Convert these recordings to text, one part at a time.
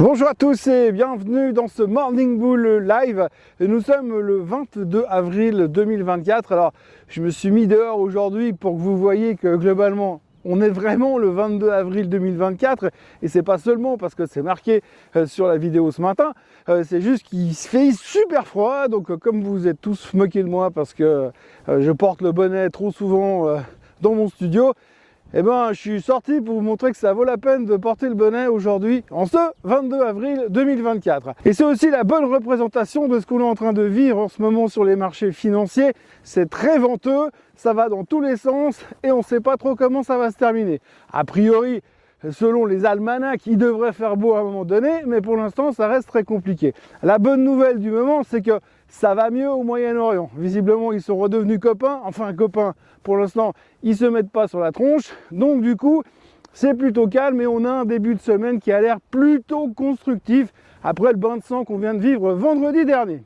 Bonjour à tous et bienvenue dans ce Morning Bull Live. Nous sommes le 22 avril 2024. Alors, je me suis mis dehors aujourd'hui pour que vous voyez que globalement, on est vraiment le 22 avril 2024 et c'est pas seulement parce que c'est marqué sur la vidéo ce matin, c'est juste qu'il fait super froid. Donc, comme vous êtes tous moqués de moi parce que je porte le bonnet trop souvent dans mon studio, eh ben, je suis sorti pour vous montrer que ça vaut la peine de porter le bonnet aujourd'hui, en ce 22 avril 2024. Et c'est aussi la bonne représentation de ce qu'on est en train de vivre en ce moment sur les marchés financiers. C'est très venteux, ça va dans tous les sens et on ne sait pas trop comment ça va se terminer. A priori, selon les almanachs, il devrait faire beau à un moment donné, mais pour l'instant, ça reste très compliqué. La bonne nouvelle du moment, c'est que ça va mieux au Moyen-Orient. Visiblement, ils sont redevenus copains. Enfin, copains, pour l'instant, ils ne se mettent pas sur la tronche. Donc, du coup, c'est plutôt calme et on a un début de semaine qui a l'air plutôt constructif après le bain de sang qu'on vient de vivre vendredi dernier.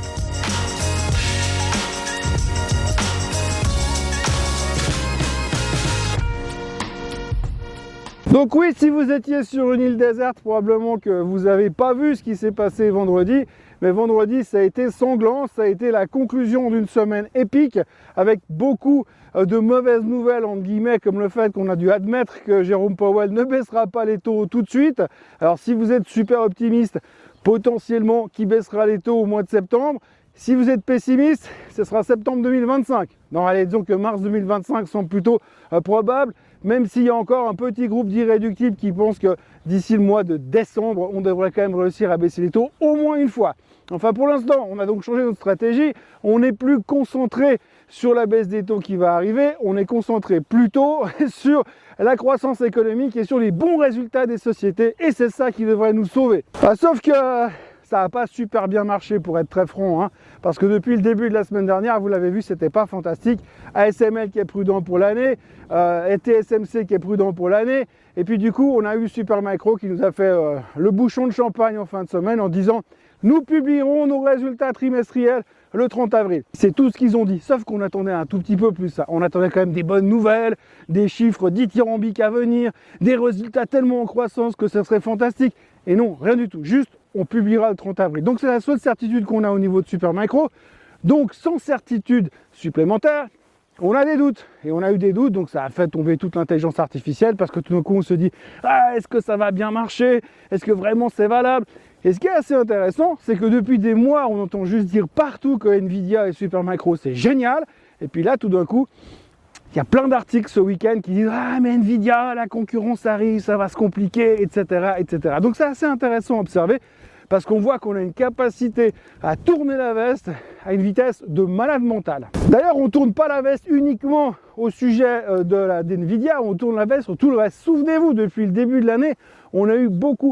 Donc oui, si vous étiez sur une île déserte, probablement que vous n'avez pas vu ce qui s'est passé vendredi. Mais vendredi, ça a été sanglant, ça a été la conclusion d'une semaine épique avec beaucoup de mauvaises nouvelles, entre guillemets, comme le fait qu'on a dû admettre que Jérôme Powell ne baissera pas les taux tout de suite. Alors si vous êtes super optimiste, potentiellement qui baissera les taux au mois de septembre. Si vous êtes pessimiste, ce sera septembre 2025. Non, allez, disons que mars 2025 semble plutôt probable, même s'il y a encore un petit groupe d'irréductibles qui pensent que d'ici le mois de décembre, on devrait quand même réussir à baisser les taux au moins une fois. Enfin, pour l'instant, on a donc changé notre stratégie. On n'est plus concentré sur la baisse des taux qui va arriver. On est concentré plutôt sur la croissance économique et sur les bons résultats des sociétés. Et c'est ça qui devrait nous sauver. Sauf que ça n'a pas super bien marché pour être très franc, hein, parce que depuis le début de la semaine dernière, vous l'avez vu, c'était pas fantastique. ASML qui est prudent pour l'année, et TSMC qui est prudent pour l'année, et puis du coup, on a eu Supermicro qui nous a fait le bouchon de champagne en fin de semaine en disant « Nous publierons nos résultats trimestriels le 30 avril ». C'est tout ce qu'ils ont dit, sauf qu'on attendait un tout petit peu plus ça. On attendait quand même des bonnes nouvelles, des chiffres dithyrambiques à venir, des résultats tellement en croissance que ce serait fantastique. Et non, rien du tout, juste on publiera le 30 avril. Donc c'est la seule certitude qu'on a au niveau de Supermicro. Donc sans certitude supplémentaire, on a des doutes. Et on a eu des doutes, donc ça a fait tomber toute l'intelligence artificielle parce que tout d'un coup on se dit « Ah, est-ce que ça va bien marcher? Est-ce que vraiment c'est valable ?» Et ce qui est assez intéressant, c'est que depuis des mois, on entend juste dire partout que Nvidia et Supermicro c'est génial. Et puis là, tout d'un coup, il y a plein d'articles ce week-end qui disent « Ah, mais Nvidia, la concurrence arrive, ça va se compliquer, etc. etc. » Donc c'est assez intéressant à observer parce qu'on voit qu'on a une capacité à tourner la veste à une vitesse de malade mental. D'ailleurs, on ne tourne pas la veste uniquement au sujet d'Nvidia, on tourne la veste sur tout le reste. Souvenez-vous, depuis le début de l'année, on a eu beaucoup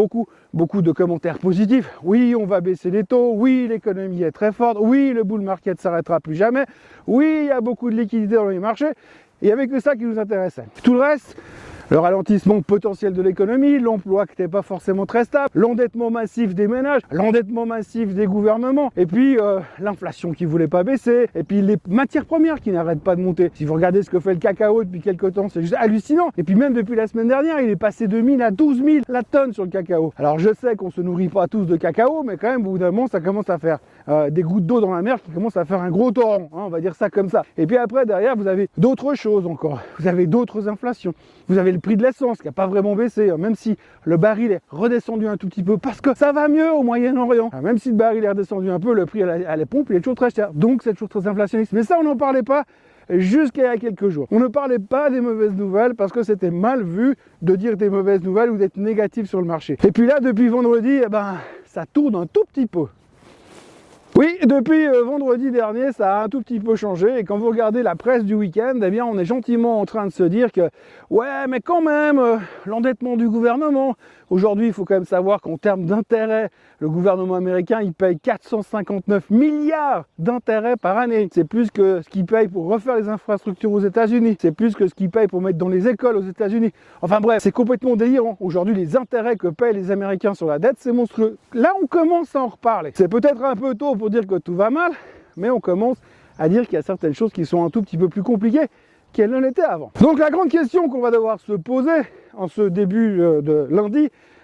de commentaires positifs. Oui, on va baisser les taux. Oui, l'économie est très forte. Oui, le bull market ne s'arrêtera plus jamais. Oui, il y a beaucoup de liquidités dans les marchés. Et il n'y avait que ça qui nous intéressait. Tout le reste, le ralentissement potentiel de l'économie, l'emploi qui n'était pas forcément très stable, l'endettement massif des ménages, l'endettement massif des gouvernements, et puis l'inflation qui ne voulait pas baisser, et puis les matières premières qui n'arrêtent pas de monter. Si vous regardez ce que fait le cacao depuis quelques temps, c'est juste hallucinant. Et puis même depuis la semaine dernière, il est passé de 1000 à 12 000 la tonne sur le cacao. Alors je sais qu'on ne se nourrit pas tous de cacao, mais quand même, au bout d'un moment, ça commence à faire des gouttes d'eau dans la mer qui commencent à faire un gros torrent, hein, on va dire ça comme ça. Et puis après, derrière, vous avez d'autres choses encore. Vous avez d'autres inflations. Vous avez le prix de l'essence qui n'a pas vraiment baissé, hein, même si le baril est redescendu un tout petit peu, parce que ça va mieux au Moyen-Orient. Même si le baril est redescendu un peu, le prix à la pompe, il est toujours très cher. Donc c'est toujours très inflationniste. Mais ça, on n'en parlait pas jusqu'à il y a quelques jours. On ne parlait pas des mauvaises nouvelles parce que c'était mal vu de dire des mauvaises nouvelles ou d'être négatif sur le marché. Et puis là, depuis vendredi, eh ben, ça tourne un tout petit peu. Oui, depuis vendredi dernier, ça a un tout petit peu changé et quand vous regardez la presse du week-end, eh bien on est gentiment en train de se dire que ouais, mais quand même, l'endettement du gouvernement, aujourd'hui il faut quand même savoir qu'en termes d'intérêt, le gouvernement américain il paye 459 milliards d'intérêts par année. C'est plus que ce qu'il paye pour refaire les infrastructures aux États-Unis, c'est plus que ce qu'il paye pour mettre dans les écoles aux États-Unis. Enfin bref, c'est complètement délirant. Aujourd'hui, les intérêts que payent les Américains sur la dette, c'est monstrueux. Là, on commence à en reparler. C'est peut-être un peu tôt pour dire que tout va mal, mais on commence à dire qu'il y a certaines choses qui sont un tout petit peu plus compliquées qu'elles ne l'étaient avant. Donc la grande question qu'on va devoir se poser en ce début de lundi,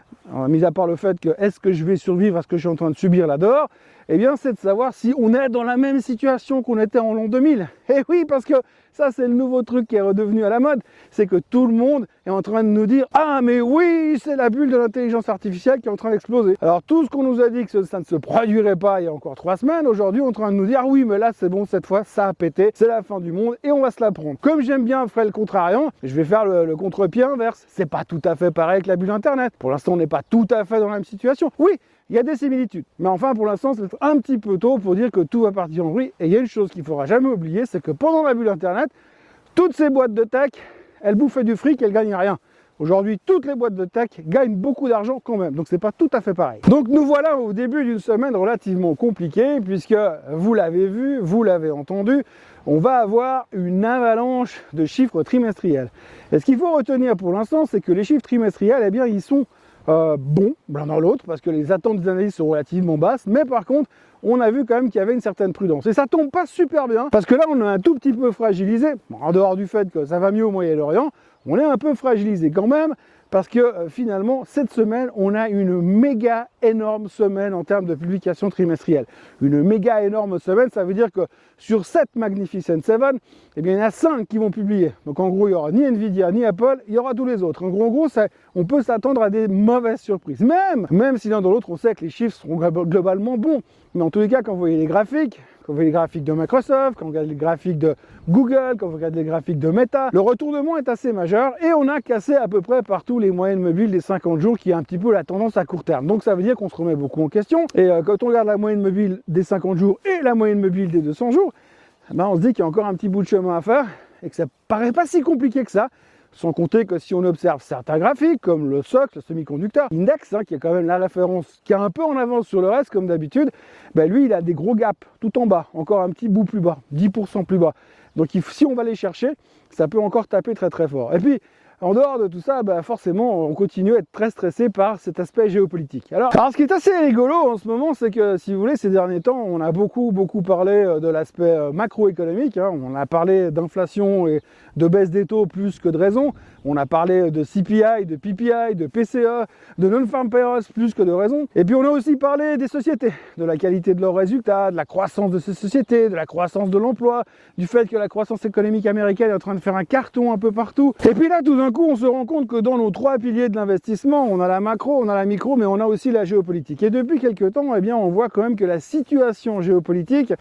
mis à part le fait que est-ce que je vais survivre à ce que je suis en train de subir là dehors, eh bien c'est de savoir si on est dans la même situation qu'on était en l'an 2000. Et oui, parce que ça c'est le nouveau truc qui est redevenu à la mode, c'est que tout le monde est en train de nous dire « Ah mais oui, c'est la bulle de l'intelligence artificielle qui est en train d'exploser ». Alors tout ce qu'on nous a dit que ça ne se produirait pas il y a encore 3 semaines, aujourd'hui on est en train de nous dire « Ah oui, mais là c'est bon, cette fois ça a pété, c'est la fin du monde et on va se la prendre ». Comme j'aime bien faire le contrariant, je vais faire le contre-pied inverse. C'est pas tout à fait pareil avec la bulle internet. Pour l'instant on n'est pas tout à fait dans la même situation. Oui, il y a des similitudes. Mais enfin, pour l'instant, c'est un petit peu tôt pour dire que tout va partir en vrille. Et il y a une chose qu'il ne faudra jamais oublier, c'est que pendant la bulle Internet, toutes ces boîtes de tech, elles bouffaient du fric, elles ne gagnaient rien. Aujourd'hui, toutes les boîtes de tech gagnent beaucoup d'argent quand même. Donc, c'est pas tout à fait pareil. Donc, nous voilà au début d'une semaine relativement compliquée, puisque vous l'avez vu, vous l'avez entendu, on va avoir une avalanche de chiffres trimestriels. Et ce qu'il faut retenir pour l'instant, c'est que les chiffres trimestriels, eh bien, ils sont bon, l'un dans l'autre, parce que les attentes des analystes sont relativement basses, mais par contre, on a vu quand même qu'il y avait une certaine prudence. Et ça tombe pas super bien, parce que là, on est un tout petit peu fragilisé, en dehors du fait que ça va mieux au Moyen-Orient, on est un peu fragilisé quand même, parce que finalement, cette semaine, on a une méga énorme semaine en termes de publication trimestrielle. Une méga énorme semaine, ça veut dire que sur 7 Magnificent 7, eh bien, il y en a 5 qui vont publier. Donc en gros, il n'y aura ni Nvidia, ni Apple, il y aura tous les autres. En gros, on peut s'attendre à des mauvaises surprises. Même si l'un dans l'autre, on sait que les chiffres seront globalement bons. Mais en tous les cas, quand vous voyez les graphiques, quand vous voyez les graphiques de Microsoft, quand vous regardez les graphiques de Google, quand vous regardez les graphiques de Meta, le retournement est assez majeur et on a cassé à peu près partout les moyennes mobiles des 50 jours qui est un petit peu la tendance à court terme. Donc ça veut dire qu'on se remet beaucoup en question et quand on regarde la moyenne mobile des 50 jours et la moyenne mobile des 200 jours, ben on se dit qu'il y a encore un petit bout de chemin à faire et que ça paraît pas si compliqué que ça. Sans compter que si on observe certains graphiques, comme le SOX, le semi-conducteur index, qui est quand même la référence qui est un peu en avance sur le reste, comme d'habitude, ben lui, il a des gros gaps tout en bas, encore un petit bout plus bas, 10% plus bas. Donc si on va les chercher, ça peut encore taper très très fort. Et puis, en dehors de tout ça, ben forcément, on continue à être très stressé par cet aspect géopolitique. Alors, ce qui est assez rigolo en ce moment, c'est que, si vous voulez, ces derniers temps, on a beaucoup parlé de l'aspect macroéconomique. On a parlé d'inflation et de baisse des taux plus que de raison. On a parlé de CPI, de PPI, de PCE, de non-farm payrolls plus que de raison. Et puis, on a aussi parlé des sociétés, de la qualité de leurs résultats, de la croissance de ces sociétés, de la croissance de l'emploi, du fait que la croissance économique américaine est en train de faire un carton un peu partout. Et puis là, tout d'un coup, on se rend compte que dans nos 3 piliers de l'investissement, on a la macro, on a la micro, mais on a aussi la géopolitique. Et depuis quelques temps, eh bien, on voit quand même que la situation géopolitique,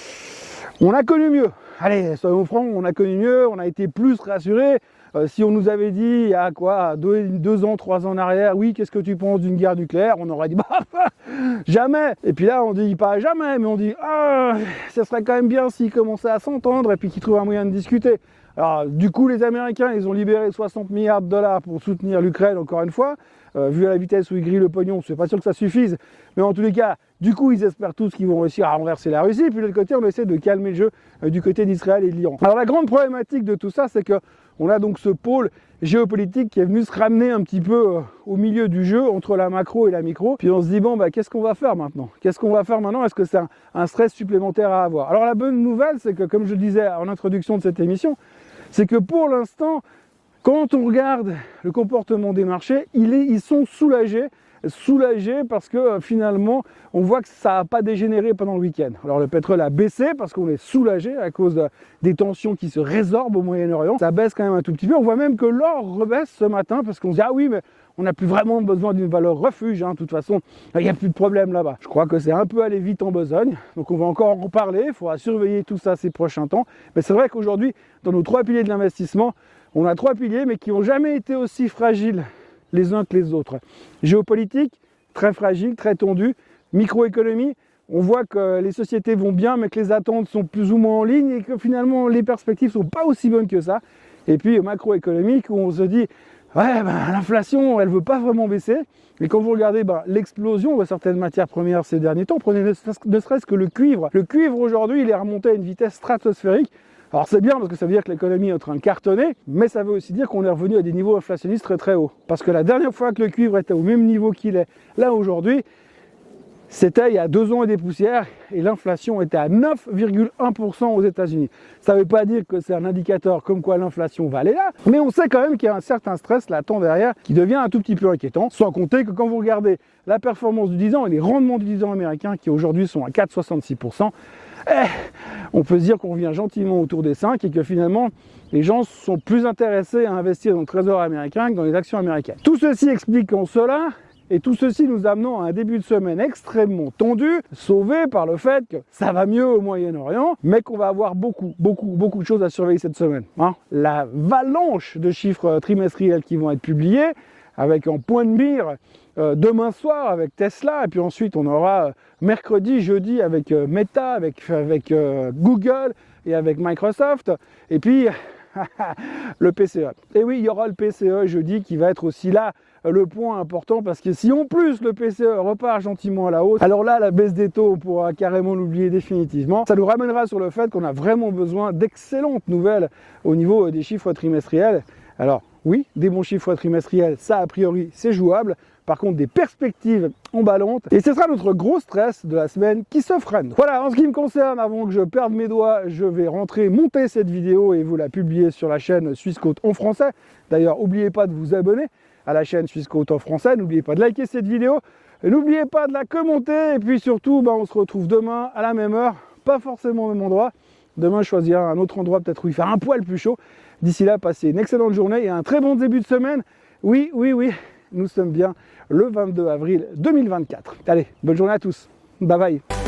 on a connu mieux. Allez, soyons francs, on a connu mieux, on a été plus rassurés. Si on nous avait dit il y a quoi, 2 ans, 3 ans en arrière, oui, qu'est-ce que tu penses d'une guerre nucléaire, on aurait dit bah jamais. Et puis là, on dit pas jamais, mais on dit ah, ça serait quand même bien s'ils commençaient à s'entendre et puis qu'ils trouvent un moyen de discuter. Alors, du coup, les Américains, ils ont libéré 60 milliards de dollars pour soutenir l'Ukraine, encore une fois. Vu à la vitesse où ils grillent le pognon, c'est pas sûr que ça suffise. Mais en tous les cas, du coup, ils espèrent tous qu'ils vont réussir à renverser la Russie. Et puis de l'autre côté, on essaie de calmer le jeu du côté d'Israël et de l'Iran. Alors la grande problématique de tout ça, c'est que on a donc ce pôle géopolitique qui est venu se ramener un petit peu au milieu du jeu, entre la macro et la micro. Puis on se dit, bon, bah, qu'est-ce qu'on va faire maintenant? Qu'est-ce qu'on va faire maintenant? Est-ce que c'est un stress supplémentaire à avoir? Alors la bonne nouvelle, c'est que, comme je le disais en introduction de cette émission, c'est que pour l'instant, quand on regarde le comportement des marchés, ils sont soulagés parce que finalement, on voit que ça n'a pas dégénéré pendant le week-end. Alors le pétrole a baissé parce qu'on est soulagé à cause des tensions qui se résorbent au Moyen-Orient. Ça baisse quand même un tout petit peu. On voit même que l'or rebaisse ce matin parce qu'on se dit ah oui, mais on n'a plus vraiment besoin d'une valeur refuge. De toute façon, il n'y a plus de problème là-bas. Je crois que c'est un peu aller vite en besogne. Donc on va encore en reparler. Il faudra surveiller tout ça ces prochains temps. Mais c'est vrai qu'aujourd'hui, dans nos 3 piliers de l'investissement, on a 3 piliers, mais qui n'ont jamais été aussi fragiles les uns que les autres. Géopolitique, très fragile, très tendu. Microéconomie, on voit que les sociétés vont bien, mais que les attentes sont plus ou moins en ligne et que finalement les perspectives ne sont pas aussi bonnes que ça. Et puis macroéconomique, où on se dit, ouais, l'inflation, elle ne veut pas vraiment baisser. Et quand vous regardez l'explosion de certaines matières premières ces derniers temps, prenez ne serait-ce que le cuivre. Le cuivre aujourd'hui, il est remonté à une vitesse stratosphérique. Alors c'est bien parce que ça veut dire que l'économie est en train de cartonner, mais ça veut aussi dire qu'on est revenu à des niveaux inflationnistes très très hauts. Parce que la dernière fois que le cuivre était au même niveau qu'il est là aujourd'hui, C'était il y a 2 ans et des poussières et l'inflation était à 9,1% aux États-Unis. Ça ne veut pas dire que c'est un indicateur comme quoi l'inflation va aller là, mais on sait quand même qu'il y a un certain stress latent derrière qui devient un tout petit peu inquiétant, sans compter que quand vous regardez la performance du 10 ans et les rendements du 10 ans américain qui aujourd'hui sont à 4,66%, on peut se dire qu'on revient gentiment autour des 5 et que finalement les gens sont plus intéressés à investir dans le trésor américain que dans les actions américaines. Tout ceci explique en cela, et tout ceci nous amenant à un début de semaine extrêmement tendu, sauvé par le fait que ça va mieux au Moyen-Orient, mais qu'on va avoir beaucoup de choses à surveiller cette semaine. La avalanche de chiffres trimestriels qui vont être publiés, avec en point de mire demain soir avec Tesla, et puis ensuite on aura mercredi, jeudi avec Meta, avec Google et avec Microsoft, et puis le PCE. Et oui, il y aura le PCE jeudi qui va être aussi là le point important, parce que si en plus le PCE repart gentiment à la hausse, alors là la baisse des taux on pourra carrément l'oublier définitivement. Ça nous ramènera sur le fait qu'on a vraiment besoin d'excellentes nouvelles au niveau des chiffres trimestriels. Alors oui, des bons chiffres trimestriels, ça a priori c'est jouable. Par contre, des perspectives emballantes. Et ce sera notre gros stress de la semaine qui se freine. Voilà, en ce qui me concerne, avant que je perde mes doigts, je vais monter cette vidéo et vous la publier sur la chaîne Suisse Côte en français. D'ailleurs, n'oubliez pas de vous abonner à la chaîne Suisse Côte en français. N'oubliez pas de liker cette vidéo. N'oubliez pas de la commenter. Et puis surtout, on se retrouve demain à la même heure. Pas forcément au même endroit. Demain, je choisirai un autre endroit, peut-être où il fait un poil plus chaud. D'ici là, passez une excellente journée et un très bon début de semaine. Oui, nous sommes bien le 22 avril 2024. Allez, bonne journée à tous. Bye bye.